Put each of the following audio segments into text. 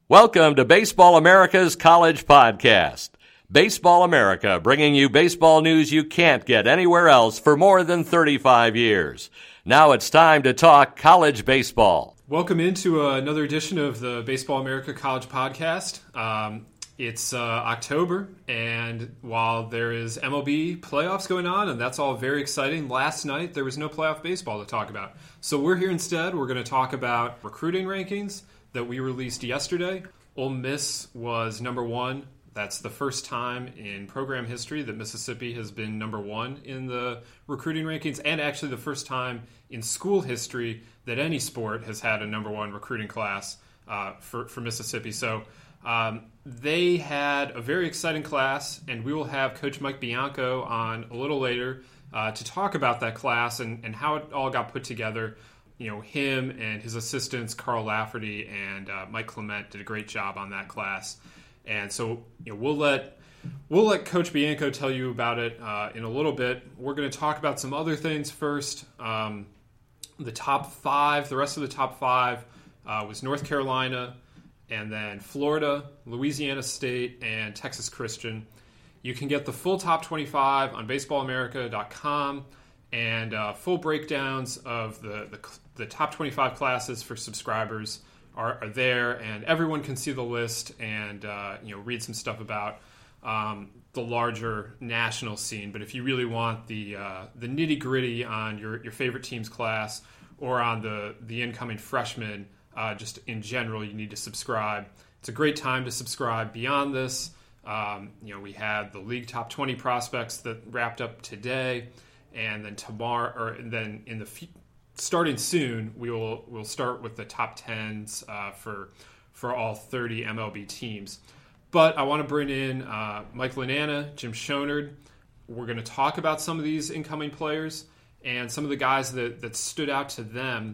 Welcome to Baseball America's College Podcast. Baseball America, bringing you baseball news you can't get anywhere else for more than 35 years. Now it's time to talk college baseball. Welcome into another edition of the Baseball America College Podcast. It's October, and while there is MLB playoffs going on, and that's all very exciting, last night there was no playoff baseball to talk about. So we're here instead. We're going to talk about recruiting rankings that we released yesterday. Ole Miss was number one. That's the first time in program history that Mississippi has been number one in the recruiting rankings, and actually the first time in school history that any sport has had a number one recruiting class for Mississippi. So they had a very exciting class, and we will have Coach Mike Bianco on a little later to talk about that class and how it all got put together. You know, him and his assistants, Carl Lafferty and Mike Clement, did a great job on that class. And so, you know, we'll let Coach Bianco tell you about it in a little bit. We're going to talk about some other things first. The top five, the rest of the top five was North Carolina, and then Florida, Louisiana State, and Texas Christian. You can get the full top 25 on baseballamerica.com, and full breakdowns of the top 25 classes for subscribers are there, and everyone can see the list and read some stuff about the larger national scene. But if you really want the nitty gritty on your favorite team's class or on the incoming freshmen, just in general, you need to subscribe. It's a great time to subscribe. Beyond this, we had the league top 20 prospects that wrapped up today, and then tomorrow, or then in the starting soon, we'll start with the top 10s for all 30 MLB teams. But I want to bring in Mike Lananna, Jim Schonard. We're going to talk about some of these incoming players and some of the guys that stood out to them,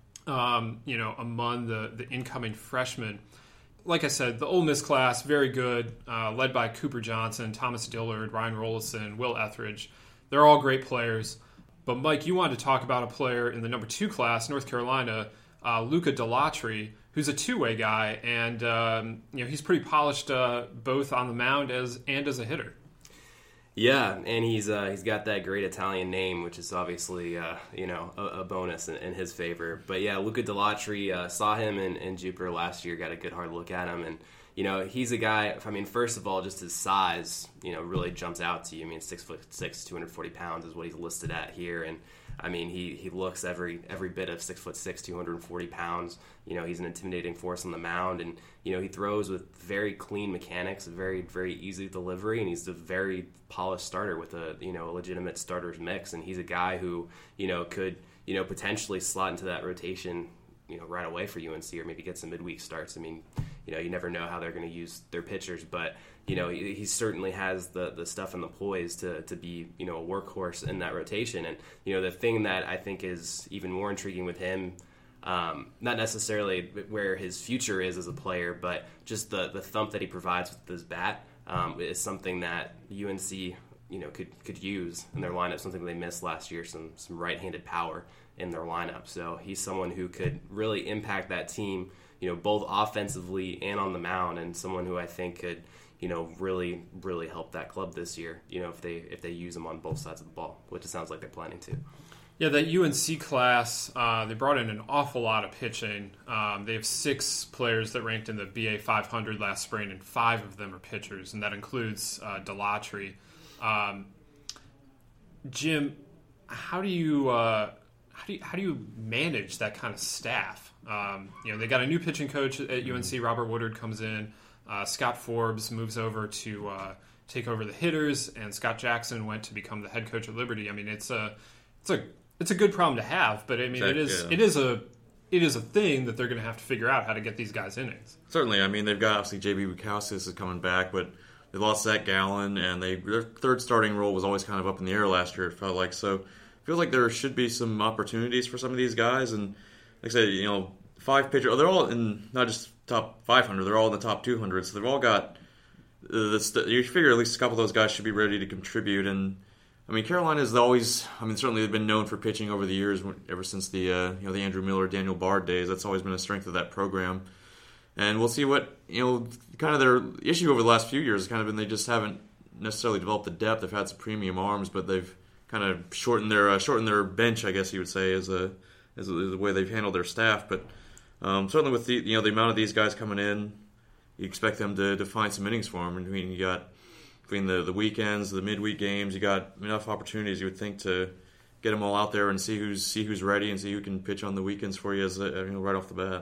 among the incoming freshmen. Like I said, the Ole Miss class, very good, led by Cooper Johnson, Thomas Dillard, Ryan Rollison, Will Etheridge. They're all great players. But, Mike, you wanted to talk about a player in the number 2 class, North Carolina, Luca Dalatri, who's a two-way guy, and he's pretty polished both on the mound and as a hitter. Yeah, and he's got that great Italian name, which is obviously a bonus in his favor. But yeah, Luca Dalatri, saw him in Jupiter last year, got a good hard look at him, and he's a guy. I mean, first of all, just his size, really jumps out to you. I mean, 6'6", 240 pounds is what he's listed at here, and I mean, he looks every bit of 6'6", 240 pounds. He's an intimidating force on the mound, and he throws with very clean mechanics, a very, very easy delivery, and he's a very polished starter with a legitimate starter's mix. And he's a guy who could potentially slot into that rotation right away for UNC, or maybe get some midweek starts. I mean, you never know how they're going to use their pitchers, but he certainly has the stuff and the poise to be a workhorse in that rotation. And the thing that I think is even more intriguing with him, not necessarily where his future is as a player, but just the thump that he provides with his bat, is something that UNC could use in their lineup. Something they missed last year, some right-handed power in their lineup. So he's someone who could really impact that team, both offensively and on the mound, and someone who I think could, really, really help that club this year, if they use him on both sides of the ball, which it sounds like they're planning to. Yeah, that UNC class, they brought in an awful lot of pitching. They have 6 players that ranked in the BA 500 last spring, and 5 of them are pitchers, and that includes Dalatri. Jim, how do you manage that kind of staff? They got a new pitching coach at UNC. Robert Woodard comes in. Scott Forbes moves over to take over the hitters, and Scott Jackson went to become the head coach at Liberty. I mean, it's a good problem to have, but I mean, it is a thing that they're going to have to figure out how to get these guys innings. Certainly, I mean, they've got obviously J.B. Bukowskis is coming back, but they lost Zach Gallen, and their third starting role was always kind of up in the air last year. It felt like so. Feels like there should be some opportunities for some of these guys, and like I said, 5 pitchers. They're all in not just top 500; they're all in the top 200. So they've all got you figure at least a couple of those guys should be ready to contribute. And I mean, Carolina's always. I mean, certainly they've been known for pitching over the years, ever since the the Andrew Miller, Daniel Bard days. That's always been a strength of that program. And we'll see what, kind of their issue over the last few years has kind of been they just haven't necessarily developed the depth. They've had some premium arms, but they've kind of shortened their bench, I guess you would say, is the way they've handled their staff. But certainly with the amount of these guys coming in, you expect them to find some innings for them. I mean, you got between the weekends, the midweek games, you got enough opportunities, you would think, to get them all out there and see who's ready and see who can pitch on the weekends for you right off the bat.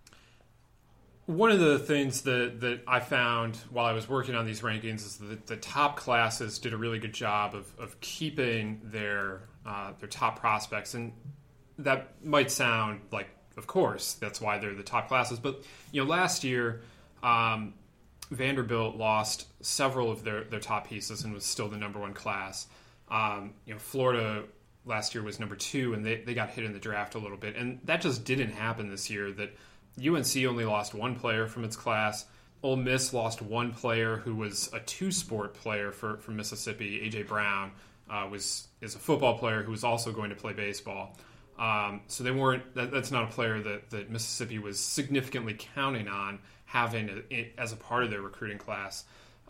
One of the things that I found while I was working on these rankings is that the top classes did a really good job of keeping their top prospects, and that might sound like, of course, that's why they're the top classes. But last year, Vanderbilt lost several of their top pieces and was still the number one class. Florida last year was number 2, and they got hit in the draft a little bit, and that just didn't happen this year. That UNC only lost one player from its class. Ole Miss lost one player who was a 2-sport player for Mississippi. A.J. Brown is a football player who was also going to play baseball. So they weren't. That's not a player that Mississippi was significantly counting on having as a part of their recruiting class.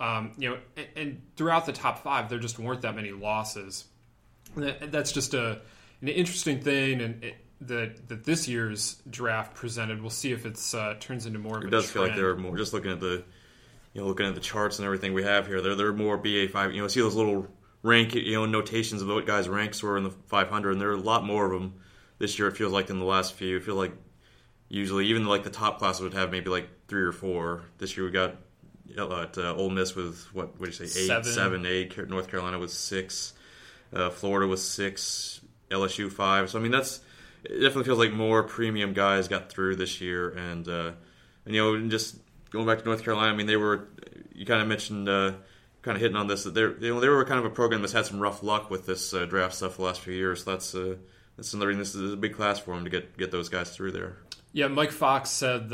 And throughout the top 5, there just weren't that many losses. That's just an interesting thing, and that this year's draft presented. We'll see if it's turns into more of a trend. It does feel like they're more, just looking at the charts and everything we have here, they're more BA5. See those little rank notations of what guys' ranks were in the 500, and there are a lot more of them this year. It feels like than the last few. I feel like usually even like the top classes would have maybe like 3 or 4. This year we got Ole Miss with what would you say 8. North Carolina was 6. Florida was 6. LSU 5. So I mean it definitely feels like more premium guys got through this year, and just going back to North Carolina, I mean you kind of mentioned kind of hitting on this that they were kind of a program that's had some rough luck with this draft stuff the last few years. So that's another thing. This is a big class for them to get those guys through there. Yeah, Mike Fox said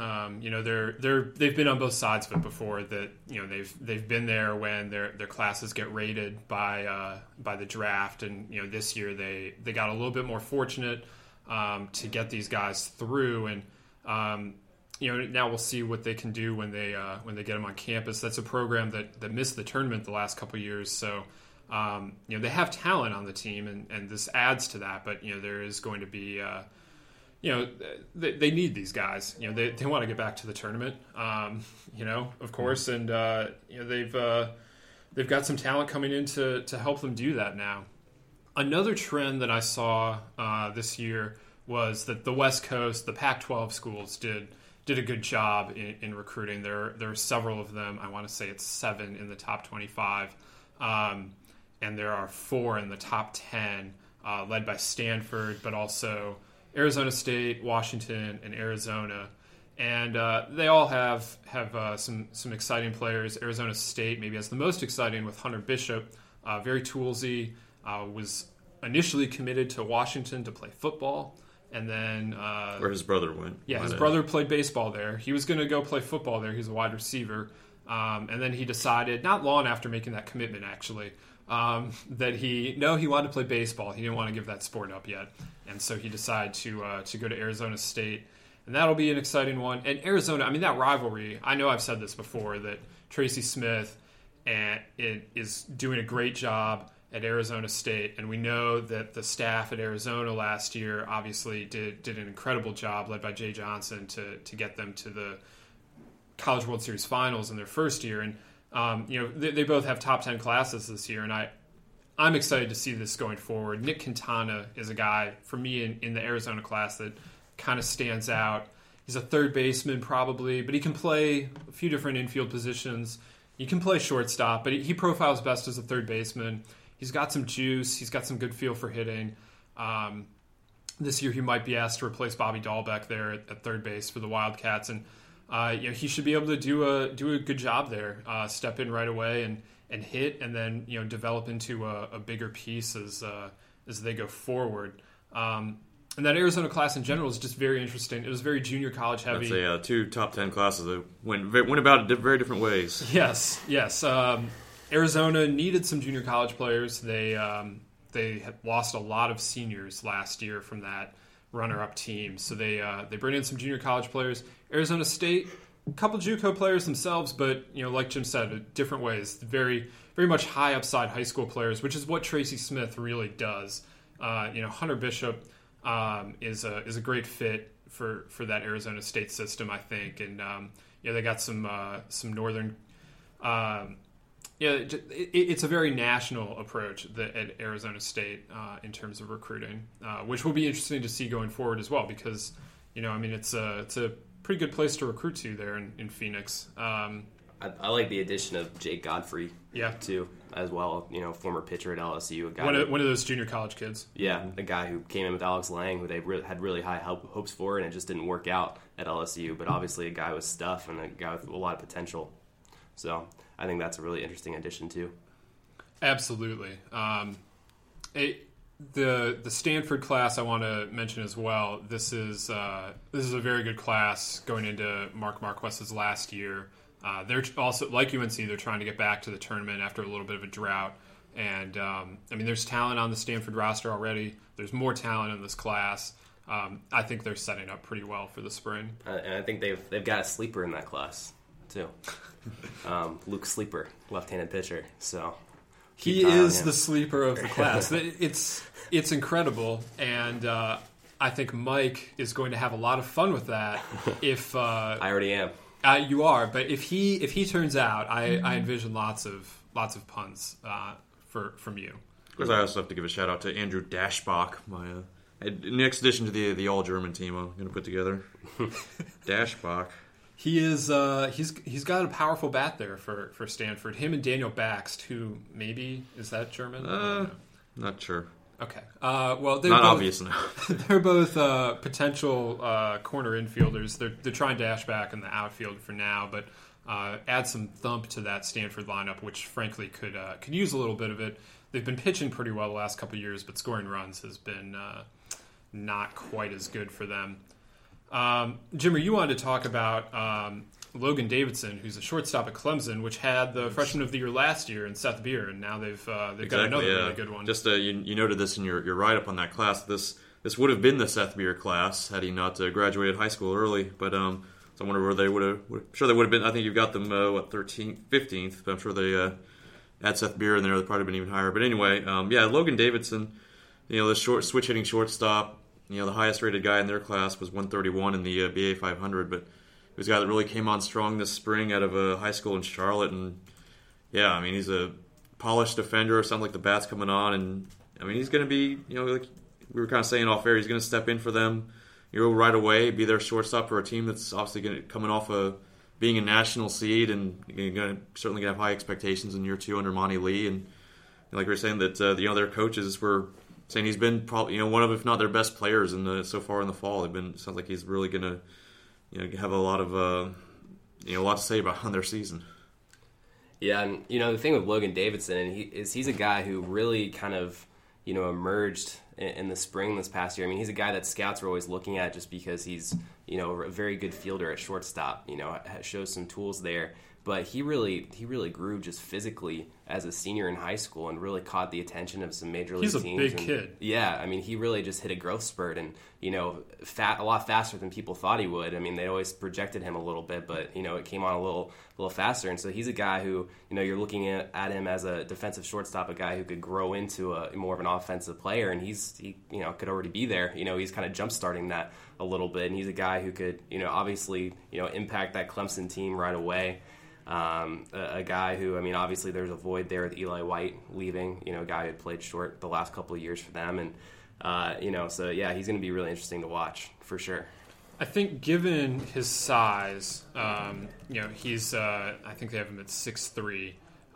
that they've been on both sides of it before. That they've been there when their classes get rated by the draft, and this year they got a little bit more fortunate to get these guys through, and now we'll see what they can do when they get them on campus. That's a program that missed the tournament the last couple of years, so they have talent on the team, and this adds to that. But there is going to be they need these guys. They want to get back to the tournament, of course, and they've got some talent coming in to help them do that now. Another trend that I saw this year was that the West Coast, the Pac-12 schools did a good job in recruiting. There are several of them. I want to say it's 7 in the top 25, and there are 4 in the top 10, led by Stanford, but also Arizona State, Washington, and Arizona. And they all have some exciting players. Arizona State maybe has the most exciting with Hunter Bishop, very toolsy, was initially committed to Washington to play football. And then where his brother went. Yeah, his brother played baseball there. He was going to go play football there. He's a wide receiver. And then he decided, not long after making that commitment actually, that he wanted to play baseball. He didn't want to give that sport up yet. And so he decided to go to Arizona State. And that'll be an exciting one. And Arizona, I mean, that rivalry, I know I've said this before, that Tracy Smith is doing a great job at Arizona State, and we know that the staff at Arizona last year obviously did an incredible job, led by Jay Johnson, to get them to the College World Series finals in their first year. And they both have top 10 classes this year, and I'm excited to see this going forward. Nick Quintana is a guy for me in the Arizona class that kind of stands out. He's a third baseman probably, but he can play a few different infield positions. He can play shortstop, but he profiles best as a third baseman. He's got some juice. He's got some good feel for hitting. This year he might be asked to replace Bobby Dahlbeck there at third base for the Wildcats, and he should be able to do a good job there. Step in right away and hit, and then develop into a bigger piece as they go forward. And that Arizona class in general is just very interesting. It was very junior college heavy. That's 2 top 10 classes that went about it very different ways. Yes. Arizona needed some junior college players. They had lost a lot of seniors last year from that runner-up team, so they bring in some junior college players. Arizona State, a couple JUCO players themselves, but like Jim said, different ways. Very, very much high upside high school players, which is what Tracy Smith really does. Hunter Bishop is a great fit for that Arizona State system, I think, and they got some northern. It's a very national approach at Arizona State in terms of recruiting, which will be interesting to see going forward as well, because it's a pretty good place to recruit to there in Phoenix. I like the addition of Jake Godfrey, too, as well. Former pitcher at LSU, a guy one of those junior college kids. Yeah, a guy who came in with Alex Lang, who they had really high hopes for, and it just didn't work out at LSU. But obviously, a guy with stuff and a guy with a lot of potential. So I think that's a really interesting addition too. Absolutely. The Stanford class I want to mention as well. This is a very good class going into Mark Marquez's last year. They're also, like UNC, they're trying to get back to the tournament after a little bit of a drought. And there's talent on the Stanford roster already. There's more talent in this class. I think they're setting up pretty well for the spring. And I think they've got a sleeper in that class too. Luke Sleeper, left-handed pitcher. So he is the sleeper of the class. It's incredible, and I think Mike is going to have a lot of fun with that. If I already am. You are, but if he turns out, I envision lots of puns from you. Of course, I also have to give a shout out to Andrew Dashbach, my next addition to the all German team I'm going to put together. Dashbach. He is he's got a powerful bat there for Stanford. Him and Daniel Baxt, who maybe is that German? Not sure. Okay. Well, they're not both, obvious enough. They're both potential corner infielders. They're trying Dashbach in the outfield for now, but add some thump to that Stanford lineup, which frankly could use a little bit of it. They've been pitching pretty well the last couple of years, but scoring runs has been not quite as good for them. Jimmer, you wanted to talk about Logan Davidson, who's a shortstop at Clemson, which had the freshman of the year last year in Seth Beer, and now they've got another really good one. Just you noted this in your write-up on that class. This would have been the Seth Beer class had he not graduated high school early. But so I wonder where they would have. Sure, they would have been. I think you've got them 13th, 15th. But I'm sure they had Seth Beer in there. They'd probably been even higher. But anyway, Logan Davidson, the switch hitting shortstop. The highest rated guy in their class was 131 in the BA 500, but he was a guy that really came on strong this spring out of a high school in Charlotte, and he's a polished defender. Sounds like the bat's coming on, and he's going to be, like we were kind of saying off air, he's going to step in for them, right away, be their shortstop for a team that's obviously coming off being a national seed, and certainly going to have high expectations in year two under Monty Lee, and like we were saying that their coaches were saying he's been probably one of, if not their best players so far in the fall. Sounds like he's really going to have a lot of a lot to say about on their season. Yeah, and the thing with Logan Davidson, and he's a guy who really kind of emerged in the spring this past year. He's a guy that scouts are always looking at just because he's a very good fielder at shortstop. Shows some tools there. But he really grew just physically as a senior in high school and really caught the attention of some major league teams. He's a big kid. Yeah, he really just hit a growth spurt and, a lot faster than people thought he would. They always projected him a little bit, but, it came on a little faster. And so he's a guy who, you're looking at him as a defensive shortstop, a guy who could grow into more of an offensive player, and he could already be there. He's kind of jump-starting that a little bit, and he's a guy who could, obviously, impact that Clemson team right away. A guy who, obviously there's a void there with Eli White leaving, a guy who had played short the last couple of years for them. And, so yeah, he's going to be really interesting to watch for sure. I think given his size, he's, I think they have him at 6'3",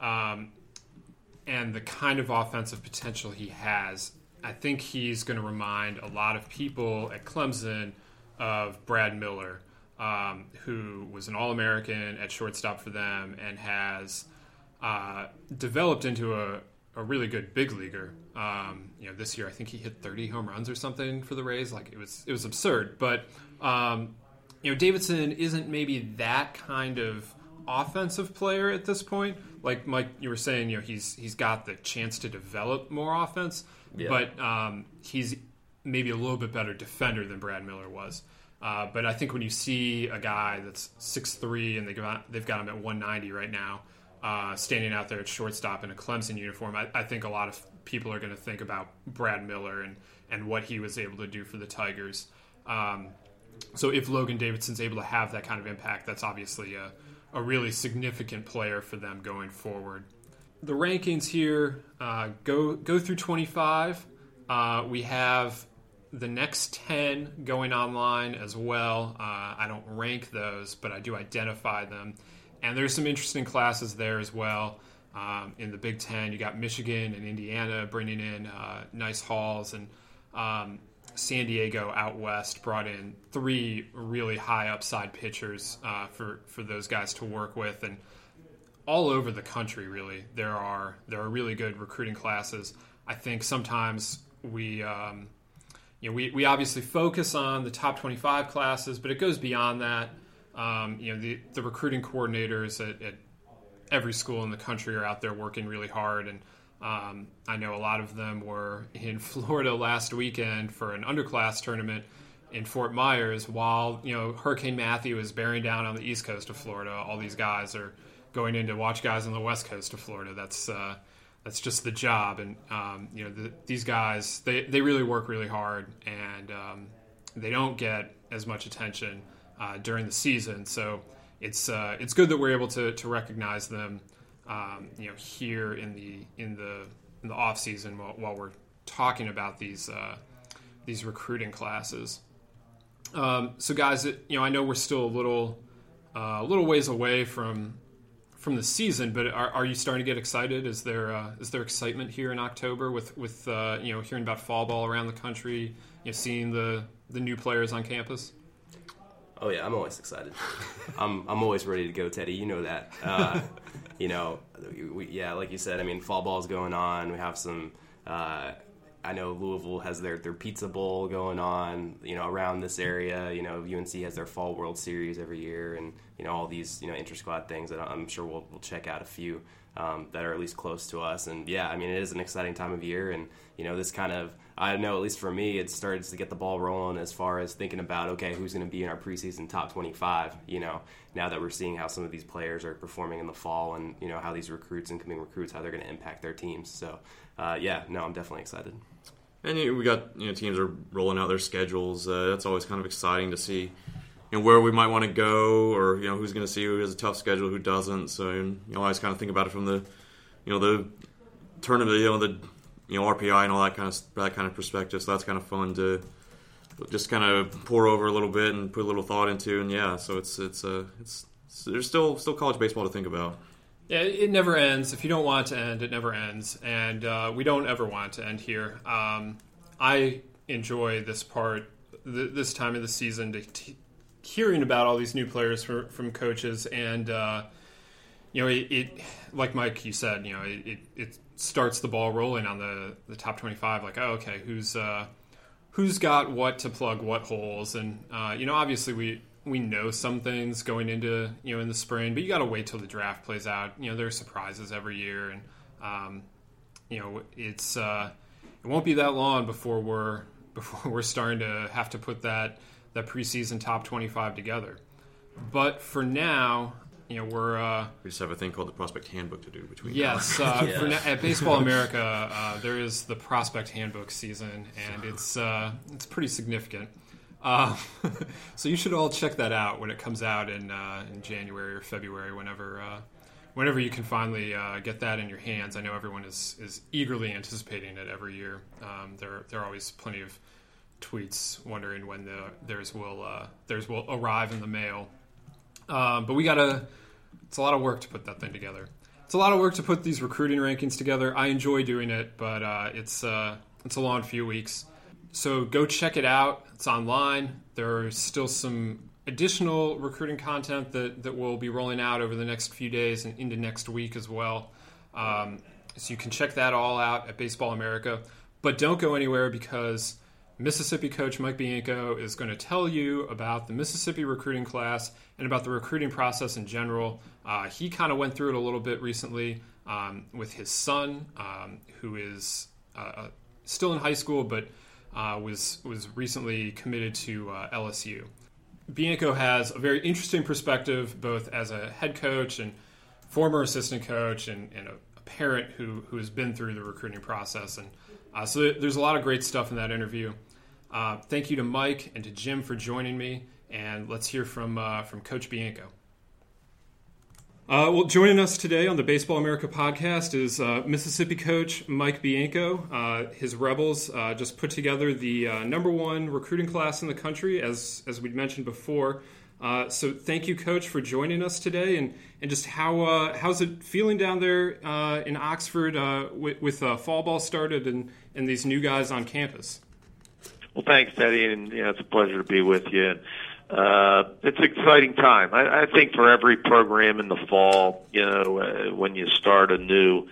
and the kind of offensive potential he has, I think he's going to remind a lot of people at Clemson of Brad Miller, who was an All-American at shortstop for them and has developed into a really good big leaguer. This year I think he hit 30 home runs or something for the Rays. Like it was absurd. But Davidson isn't maybe that kind of offensive player at this point. Like Mike, you were saying, he's got the chance to develop more offense, but he's maybe a little bit better defender than Brad Miller was. But I think when you see a guy that's 6'3" and they've got him at 190 right now, standing out there at shortstop in a Clemson uniform, I think a lot of people are going to think about Brad Miller and what he was able to do for the Tigers. So if Logan Davidson's able to have that kind of impact, that's obviously a really significant player for them going forward. The rankings here go through 25. We have the next 10 going online as well. I don't rank those, but I do identify them. And there's some interesting classes there as well. In the Big Ten, you got Michigan and Indiana bringing in nice hauls, and San Diego out west brought in 3 really high upside pitchers for those guys to work with. And all over the country, really, there are really good recruiting classes. I think sometimes we obviously focus on the top 25 classes, but it goes beyond that. The recruiting coordinators at every school in the country are out there working really hard, and I know a lot of them were in Florida last weekend for an underclass tournament in Fort Myers while Hurricane Matthew is bearing down on the east coast of Florida. All these guys are going in to watch guys on the west coast of Florida. That's just the job, and these guys they really work really hard, and they don't get as much attention during the season. So it's good that we're able to recognize them, here in the off season while we're talking about these recruiting classes. So guys, I know we're still a little ways away from the season, but are you starting to get excited? Is there excitement here in October with hearing about fall ball around the country, seeing the new players on campus? Oh yeah, I'm always excited. I'm always ready to go, Teddy. You know that. Like you said, I mean, fall ball's going on. We have some. I know Louisville has their pizza bowl going on, around this area. UNC has their fall World Series every year, and all these inter-squad things that I'm sure we'll check out a few that are at least close to us. And yeah, I mean, it is an exciting time of year, and this kind of, I know at least for me, it starts to get the ball rolling as far as thinking about, okay, who's going to be in our preseason top 25. Now that we're seeing how some of these players are performing in the fall, and how these incoming recruits, how they're going to impact their teams. So I'm definitely excited. And we got teams are rolling out their schedules. That's always kind of exciting to see where we might want to go, or who's going to see who has a tough schedule, who doesn't. So I always kind of think about it from the the tournament, the RPI and all that kind of perspective. So that's kind of fun to just kind of pour over a little bit and put a little thought into. And yeah, so it's there's still college baseball to think about. Yeah, it never ends. If you don't want it to end, it never ends. And we don't ever want it to end here. I enjoy this part, this time of the season, hearing about all these new players from coaches. And, it like Mike, you said, it starts the ball rolling on the top 25. Like, oh, okay, who's got what to plug what holes? And, obviously we know some things going into in the spring, but you got to wait till the draft plays out. There are surprises every year, and it won't be that long before we're starting to have to put that preseason top 25 together. But for now, we just have a thing called the Prospect Handbook to do between. Yes, for now, at Baseball America, there is the Prospect Handbook season, and it's pretty significant. So you should all check that out when it comes out in January or February, whenever you can finally get that in your hands. I know everyone is eagerly anticipating it every year. There are always plenty of tweets wondering when theirs will arrive in the mail. But it's a lot of work to put that thing together. It's a lot of work to put these recruiting rankings together. I enjoy doing it, but it's a long few weeks. So go check it out. It's online. There's still some additional recruiting content that will be rolling out over the next few days and into next week as well. So you can check that all out at Baseball America. But don't go anywhere, because Mississippi coach Mike Bianco is going to tell you about the Mississippi recruiting class and about the recruiting process in general. He kind of went through it a little bit recently with his son, who is still in high school, but was recently committed to LSU. Bianco has a very interesting perspective, both as a head coach and former assistant coach and a parent who has been through the recruiting process. And so there's a lot of great stuff in that interview. Thank you to Mike and to Jim for joining me, and let's hear from Coach Bianco. Well, joining us today on the Baseball America podcast is Mississippi coach Mike Bianco. His Rebels just put together the #1 recruiting class in the country, as we'd mentioned before. So thank you, Coach, for joining us today. And just how's it feeling down there in Oxford with fall ball started and these new guys on campus? Well, thanks, Teddy, and it's a pleasure to be with you. It's an exciting time. I think for every program in the fall, when you start anew,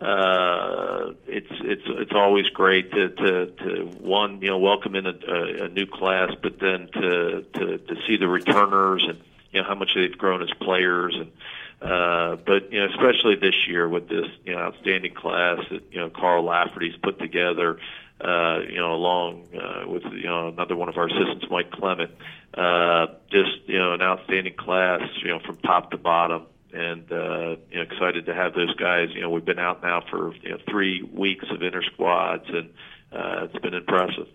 it's always great to one, welcome in a new class, but then to see the returners and how much they've grown as players, and but especially this year with this outstanding class that Carl Lafferty's put together. Along with another one of our assistants, Mike Clement, just an outstanding class, from top to bottom, and excited to have those guys. We've been out now for 3 weeks of inter squads, and it's been impressive.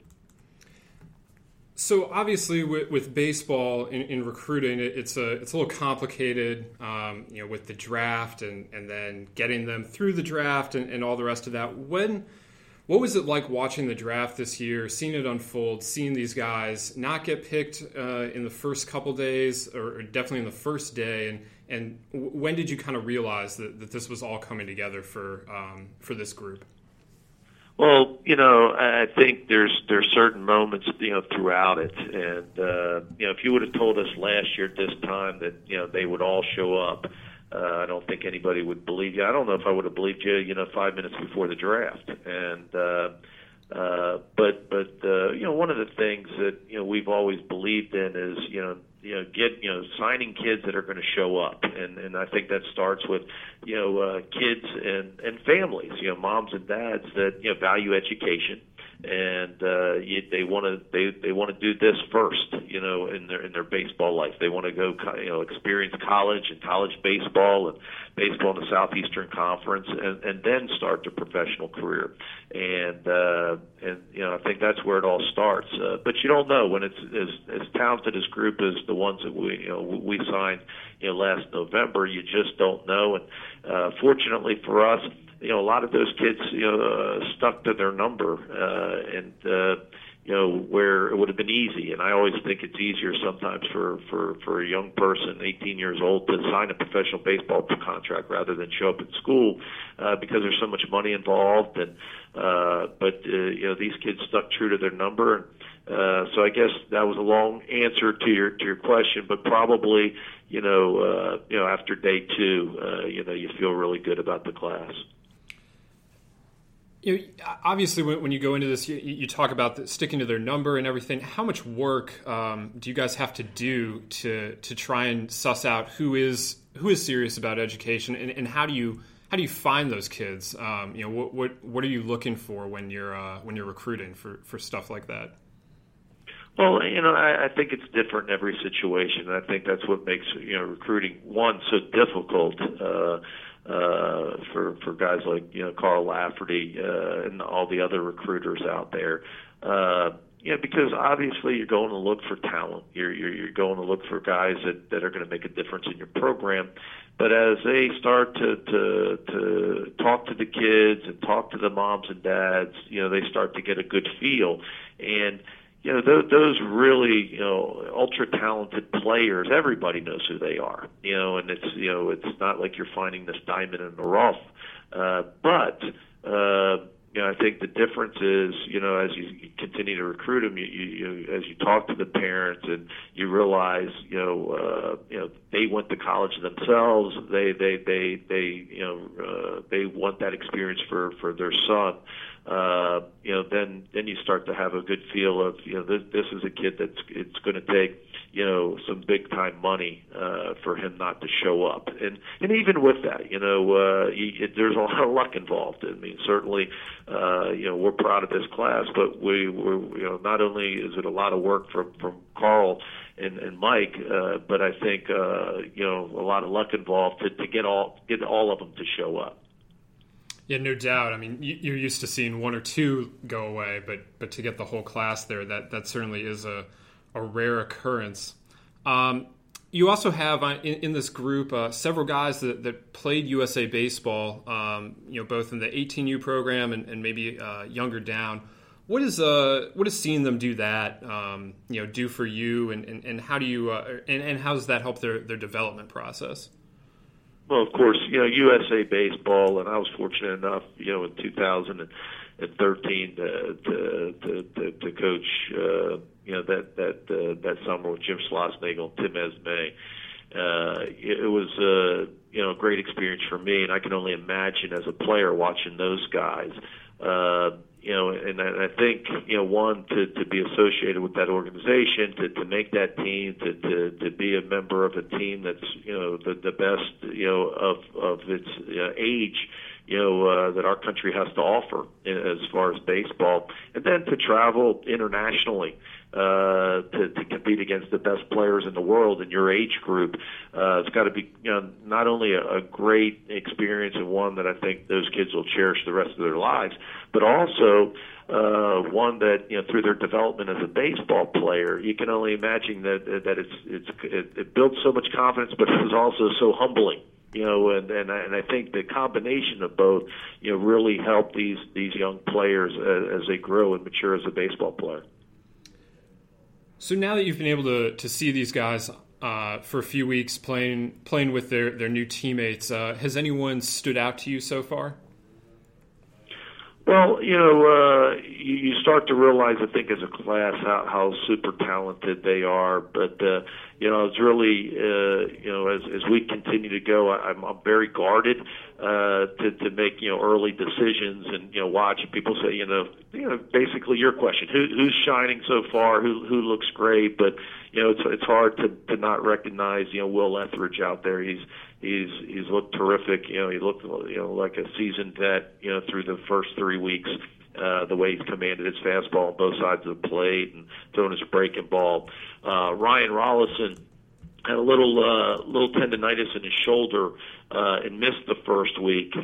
So obviously, with baseball in recruiting, it's a little complicated, with the draft and then getting them through the draft and all the rest of that. What was it like watching the draft this year, seeing it unfold, seeing these guys not get picked in the first couple days, or definitely in the first day? And when did you kind of realize that this was all coming together for this group? Well, I think there's certain moments, throughout it. And, if you would have told us last year at this time that, they would all show up, I don't think anybody would believe you. I don't know if I would have believed you, 5 minutes before the draft. And but one of the things that we've always believed in is signing kids that are going to show up, and I think that starts with kids and families, moms and dads that value education. And they want to do this first, in their baseball life. They want to go, experience college and college baseball and baseball in the Southeastern Conference, and then start their professional career. And I think that's where it all starts. But you don't know when it's as talented as group as the ones that we signed last November. You just don't know. And fortunately for us, a lot of those kids, stuck to their number, and where it would have been easy. And I always think it's easier sometimes for a young person, 18 years old, to sign a professional baseball contract rather than show up at school, because there's so much money involved. And but these kids stuck true to their number. So I guess that was a long answer to your question, but probably after day 2, you feel really good about the class. Obviously, when you go into this, you talk about sticking to their number and everything. How much work do you guys have to do to try and suss out who is serious about education, and how do you find those kids? What are you looking for when you're recruiting for stuff like that? Well, I think it's different in every situation. I think that's what makes recruiting so difficult. For guys like Carl Lafferty and all the other recruiters out there, because obviously you're going to look for talent. You're going to look for guys that are going to make a difference in your program. But as they start to talk to the kids and talk to the moms and dads, they start to get a good feel. And those really, ultra talented players, everybody knows who they are, and it's not like you're finding this diamond in the rough. But I think the difference is, as you continue to recruit them, as you talk to the parents and you realize, they went to college themselves. They want that experience for their son. Then you start to have a good feel of this is a kid it's going to take some big time money for him not to show up, and even with that there's a lot of luck involved. I mean, certainly we're proud of this class, but we're not only is it a lot of work from Carl and Mike, but I think a lot of luck involved to get all of them to show up. Yeah, no doubt. I mean, you're used to seeing one or two go away, but to get the whole class there, that certainly is a rare occurrence. You also have in this group several guys that played USA baseball, both in the 18U program and maybe younger down. What is seeing them do that do for you, and how do you and how does that help their development process? Well, of course, USA baseball, and I was fortunate enough, in 2013 to coach, that summer with Jim Schlossnagle and Tim Esme. It was a great experience for me, and I can only imagine as a player watching those guys. And I think, one, to be associated with that organization, to make that team, to be a member of a team that's, the best, of its age, that our country has to offer as far as baseball, and then to travel internationally, to compete against the best players in the world in your age group. It's got to be, not only a great experience and one that I think those kids will cherish the rest of their lives, but also one that, through their development as a baseball player, you can only imagine that it builds so much confidence, but it was also so humbling. And I think the combination of both, really help these young players as they grow and mature as a baseball player. So now that you've been able to see these guys for a few weeks playing with their new teammates, has anyone stood out to you so far? Well, you start to realize, I think, as a class how super talented they are. But it's really, as we continue to go, I'm very guarded to make early decisions and watch. People say, basically your question, who's shining so far, who looks great, but it's hard to not recognize Will Etheridge out there. He's looked terrific. He looked like a seasoned vet through the first 3 weeks. The way he's commanded his fastball on both sides of the plate and throwing his breaking ball. Ryan Rollison had a little tendinitis in his shoulder and missed the first week.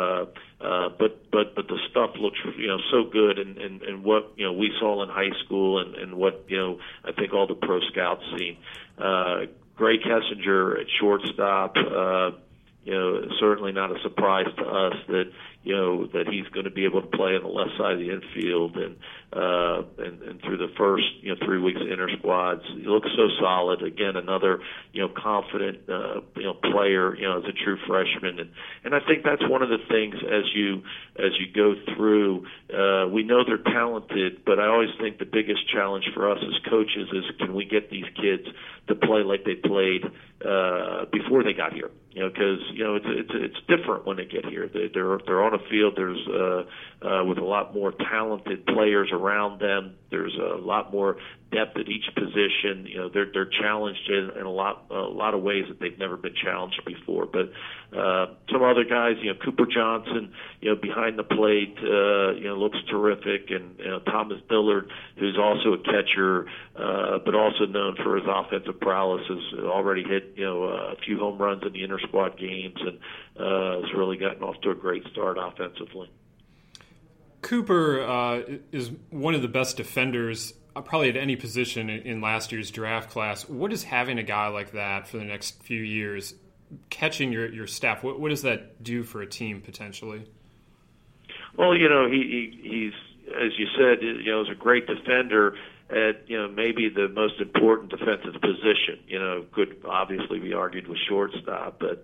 But the stuff looks so good, and what we saw in high school and what I think all the pro scouts seen. Greg Kessinger at shortstop, certainly not a surprise to us that that he's going to be able to play on the left side of the infield, and through the first 3 weeks of inter squads, he looks so solid. Again, another confident player as a true freshman, and I think that's one of the things as you go through. We know they're talented, but I always think the biggest challenge for us as coaches is, can we get these kids to play like they played before they got here? Because it's different when they get here. They're on a field. There's with a lot more talented players around them. There's a lot more depth at each position. They're challenged in a lot of ways that they've never been challenged before. But some other guys, Cooper Johnson, behind the plate, looks terrific, and Thomas Dillard, who's also a catcher, but also known for his offensive prowess, has already hit a few home runs in the inter squad games, and has really gotten off to a great start offensively. Cooper is one of the best defenders probably at any position in last year's draft class. What is having a guy like that for the next few years, catching your staff, what does that do for a team potentially? Well, he's, as you said, is a great defender at maybe the most important defensive position. Could obviously be argued with shortstop, but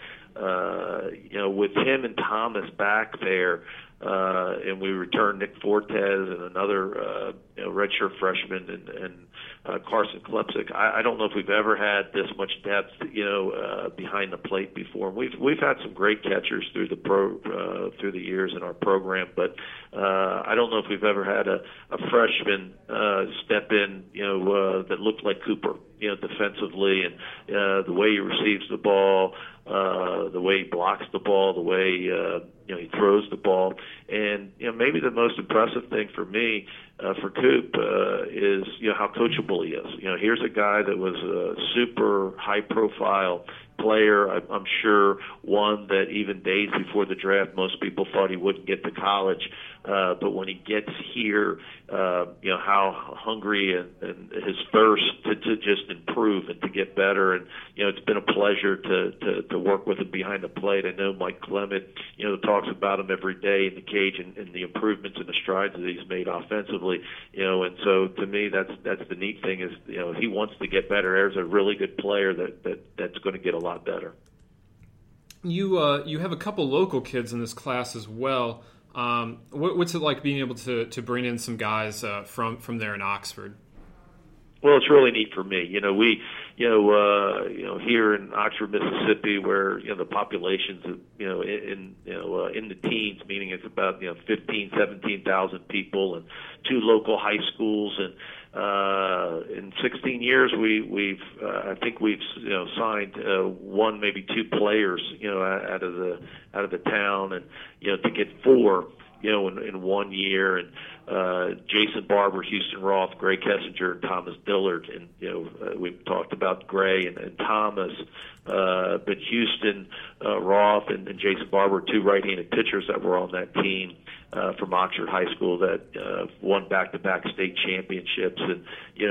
with him and Thomas back there, and we returned Nick Fortes and another redshirt freshman and Carson Klepsik. I don't know if we've ever had this much depth, behind the plate before. We've had some great catchers through the years in our program, but I don't know if we've ever had a freshman step in, that looked like Cooper, defensively, and the way he receives the ball, the way he blocks the ball, the way he throws the ball, and maybe the most impressive thing for me for Coop is how coachable he is. Here's a guy that was a super high-profile player. I'm sure one that even days before the draft, most people thought he wouldn't get to college. But when he gets here, how hungry and his thirst to just improve and to get better. And, it's been a pleasure to work with him behind the plate. I know Mike Clement, talks about him every day in the cage and the improvements and the strides that he's made offensively. And so to me, that's the neat thing is, he wants to get better. There's a really good player that's going to get a lot better. You have a couple local kids in this class as well. What's it like being able to bring in some guys from there in Oxford? Well, it's really neat for me. We here in Oxford, Mississippi, where the population's in the teens, meaning it's about 17,000 people, and 2 local high schools, and in 16 years I think we've signed 1, maybe 2 players out of the town, and to get 4 in 1 year, and Jason Barber, Houston Roth, Gray Kessinger, and Thomas Dillard, and we've talked about Gray and Thomas, but Houston, Roth, and Jason Barber, 2 right-handed pitchers that were on that team from Oxford High School that won back-to-back state championships, and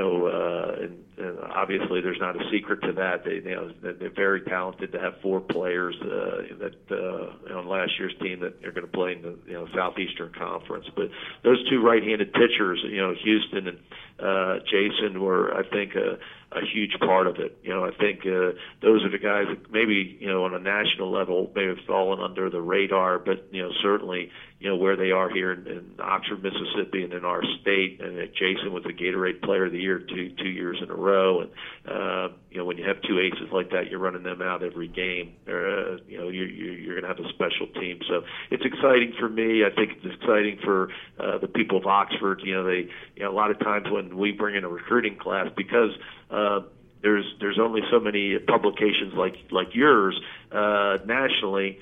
obviously there's not a secret to that. They're very talented to have 4 players that on last year's team that are going to play in the Southeastern Conference. But those 2 right-handed pitchers, Houston and Jason, were, I think, a huge part of it. I think those are the guys that maybe on a national level may have fallen under the radar, but certainly where they are here in Oxford, Mississippi, and in our state. And Jason was the Gatorade Player of the Year 2 years in a row. And when you have 2 aces like that, you're running them out every game. You're going to have a special team. So it's exciting for me. I think it's exciting for the people of Oxford. A lot of times when we bring in a recruiting class, because there's only so many publications like yours nationally.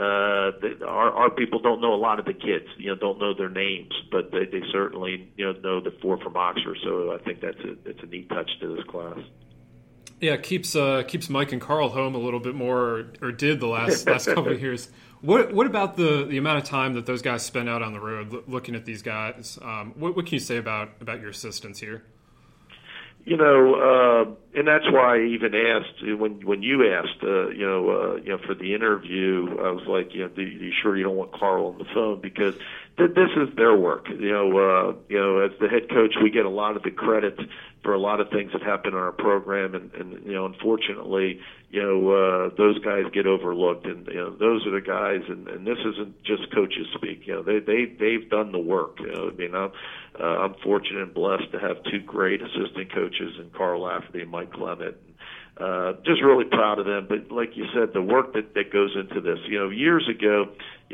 Our people don't know a lot of the kids, don't know their names, but they certainly know the 4 from Oxford. So I think it's a neat touch to this class. Yeah, it keeps Mike and Carl home a little bit more, or did the last couple of years. What about the amount of time that those guys spend out on the road looking at these guys? What can you say about your assistants here? And that's why I even asked when you asked, for the interview, I was like, are you sure you don't want Carl on the phone? Because this is their work. As the head coach, we get a lot of the credit for a lot of things that happen in our program, and unfortunately, those guys get overlooked, and those are the guys, and this isn't just coaches speak. They've done the work. I'm fortunate and blessed to have 2 great assistant coaches, and Carl Lafferty and Mike Clement. Just really proud of them. But like you said, the work that goes into this. Years ago,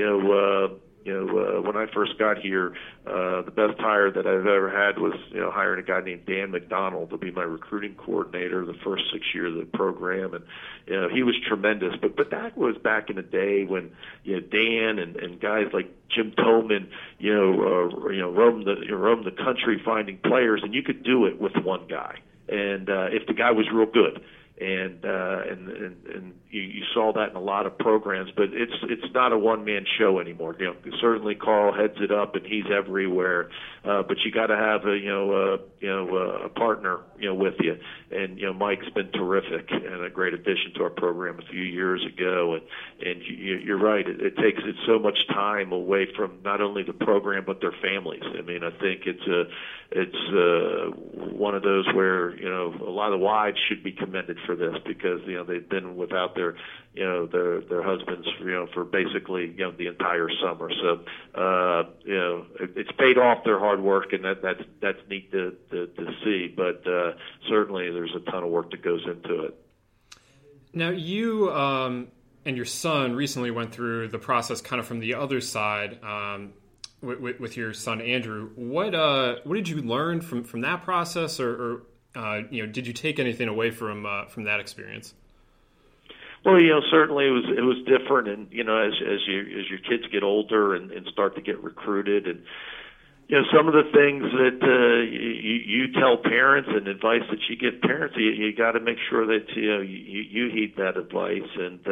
when I first got here, the best hire that I've ever had was, hiring a guy named Dan McDonald to be my recruiting coordinator the first 6 years of the program, and he was tremendous. But that was back in the day when Dan and guys like Jim Tolman, roamed the country finding players, and you could do it with one guy, and if the guy was real good. And you saw that in a lot of programs, but it's not a one-man show anymore. Certainly Carl heads it up, and he's everywhere. But you got to have a partner, with you. And Mike's been terrific and a great addition to our program a few years ago. And you're right. It takes so much time away from not only the program but their families. I mean, I think it's one of those where a lot of wives should be commended for this, because they've been without their husbands for basically the entire summer. So it's paid off their hard work, and that's neat to see. But certainly there's a ton of work that goes into it. Now you and your son recently went through the process kind of from the other side. With your son Andrew, what did you learn from that process, or did you take anything away from that experience? Well, certainly it was different, and as your kids get older and start to get recruited, and some of the things that you tell parents and advice that you give parents, you got to make sure that you heed that advice,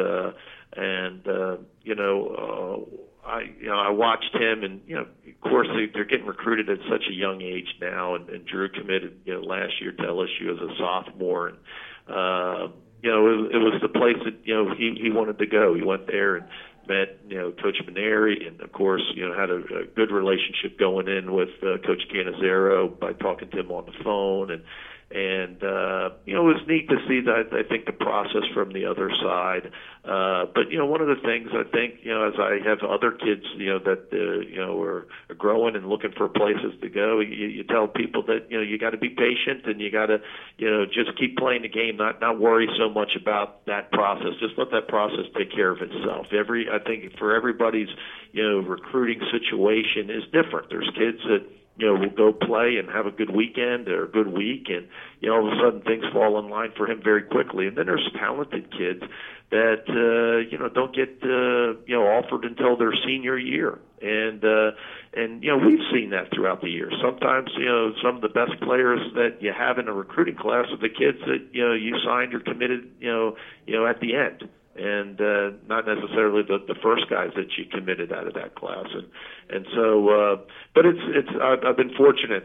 I watched him, and of course they're getting recruited at such a young age now, and Drew committed last year to LSU as a sophomore, and it was the place that he wanted to go. He went there and met Coach Maneri, and of course had a good relationship going in with Coach Cannizzaro by talking to him on the phone, and it was neat to see that. I think the process from the other side, but one of the things I think as I have other kids that are growing and looking for places to go, you tell people that you got to be patient, and you got to just keep playing the game, not worry so much about that process. Just let that process take care of itself. I think for everybody's recruiting situation is different. There's kids that will go play and have a good weekend or a good week, and all of a sudden things fall in line for him very quickly. And then there's talented kids that don't get offered until their senior year, and we've seen that throughout the years. Sometimes some of the best players that you have in a recruiting class are the kids that you signed or committed at the end, and not necessarily the first guys that you committed out of that class, and so but it's I've been fortunate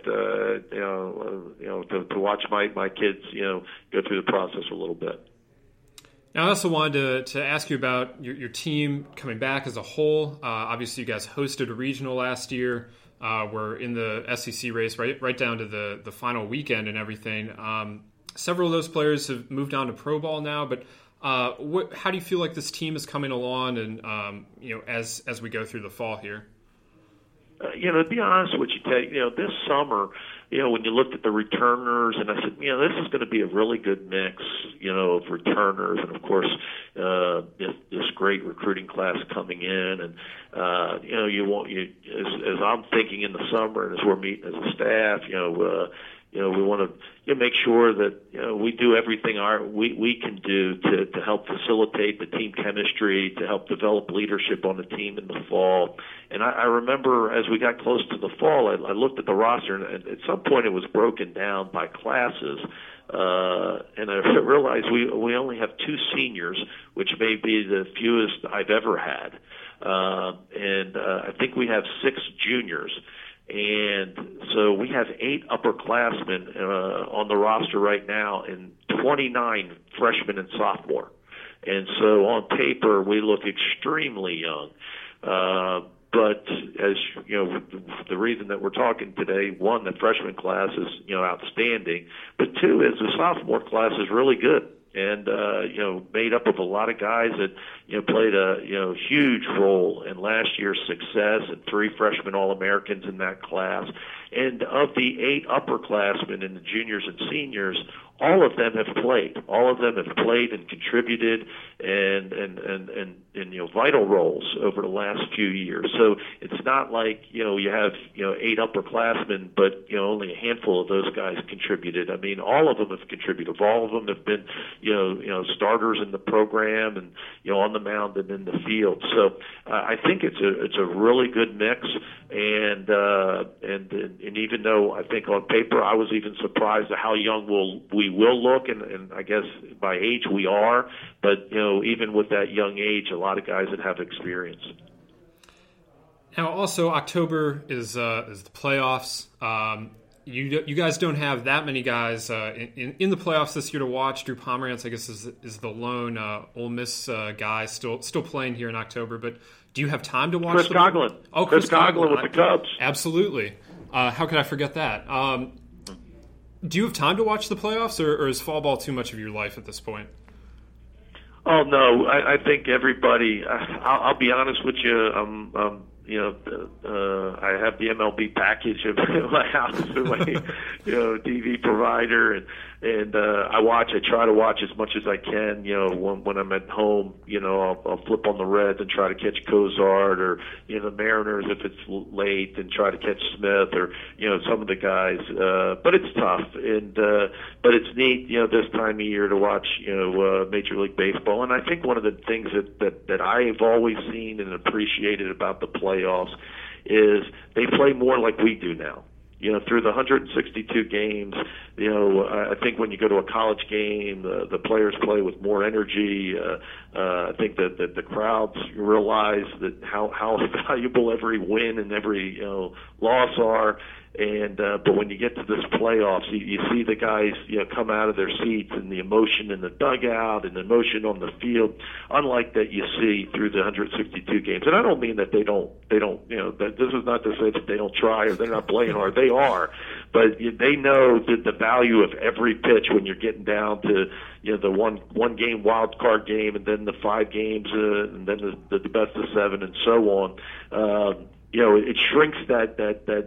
to watch my kids go through the process a little bit. Now, I also wanted to ask you about your team coming back as a whole. Obviously, you guys hosted a regional last year. We're in the SEC race right down to the final weekend and everything. Several of those players have moved on to pro ball now, but how do you feel like this team is coming along, and as we go through the fall here? To be honest with you, this summer, when you looked at the returners, and I said, this is going to be a really good mix, of returners, and of course, this great recruiting class coming in, and as I'm thinking in the summer, and as we're meeting as a staff, we want to make sure that we do everything we can do to help facilitate the team chemistry, to help develop leadership on the team in the fall. And I remember as we got close to the fall, I looked at the roster, and at some point it was broken down by classes. And I realized we only have 2 seniors, which may be the fewest I've ever had. And I think we have 6 juniors. And so we have 8 upperclassmen on the roster right now, and 29 freshmen and sophomore. And so on paper, we look extremely young. But as the reason that we're talking today, 1, the freshman class is outstanding, but 2 is the sophomore class is really good, and made up of a lot of guys that played a huge role in last year's success, and 3 freshman All-Americans in that class. And of the 8 upperclassmen and the juniors and seniors, all of them have played. All of them have played and contributed and vital roles over the last few years. So it's not like you have 8 upperclassmen, but only a handful of those guys contributed. I mean, all of them have contributed. All of them have been starters in the program and on the mound and in the field. So I think it's a really good mix. And even though I think on paper I was even surprised at how young we will look, and I guess by age we are, but even with that young age, a lot of guys that have experience. Now, also October is the playoffs. You guys don't have that many guys in the playoffs this year to watch. Drew Pomerantz, I guess, is the lone Ole Miss guy still playing here in October. But do you have time to watch? Chris Coughlin. Oh, Chris Coughlin with the Cubs. Absolutely. How could I forget that? Do you have time to watch the playoffs, or is fall ball too much of your life at this point? Oh no, I think everybody. I'll be honest with you. I have the MLB package at my house and my TV provider, and I try to watch as much as I can. When I'm at home, I'll flip on the Reds and try to catch Cozart, or the Mariners if it's late, and try to catch Smith, or some of the guys. But it's tough, but it's neat this time of year to watch Major League Baseball. And I think one of the things that I've always seen and appreciated about the playoffs is they play more like we do now. Through the 162 games, I think when you go to a college game, the players play with more energy. I think that the crowds realize that how valuable every win and every loss are. And but when you get to this playoffs, you see the guys come out of their seats, and the emotion in the dugout and the emotion on the field, unlike that you see through the 162 games. And I don't mean that they don't that this is not to say that they don't try or they're not playing hard. They are, but they know that the value of every pitch when you're getting down to the one game wild card game, and then the 5 games, and then the best of 7, and so on. It shrinks that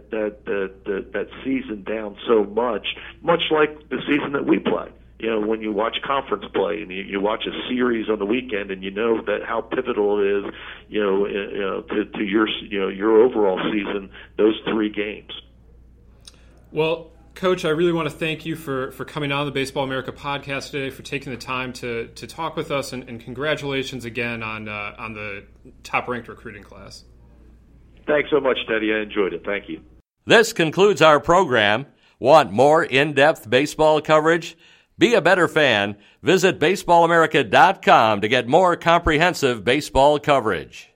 season down so much like the season that we play. When you watch conference play and you watch a series on the weekend, and that how pivotal it is, to your overall season, those 3 games. Well, Coach, I really want to thank you for coming on the Baseball America podcast today, for taking the time to talk with us, and congratulations again on the top-ranked recruiting class. Thanks so much, Teddy. I enjoyed it. Thank you. This concludes our program. Want more in-depth baseball coverage? Be a better fan. Visit baseballamerica.com to get more comprehensive baseball coverage.